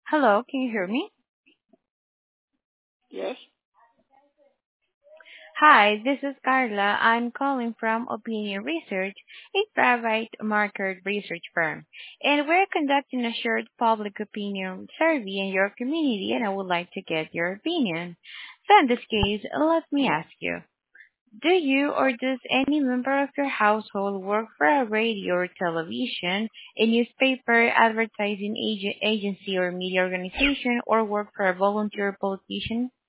Hello, can you hear me? Yes. Hi, this is Carla. I'm calling from Opinion Research, a private market research firm. And we're conducting a shared public opinion survey in your community, and I would like to get your opinion. So in this case, let me ask you, do you or does any member of your household work for a radio or television, a newspaper, advertising agency or media organization, or work for a volunteer politician?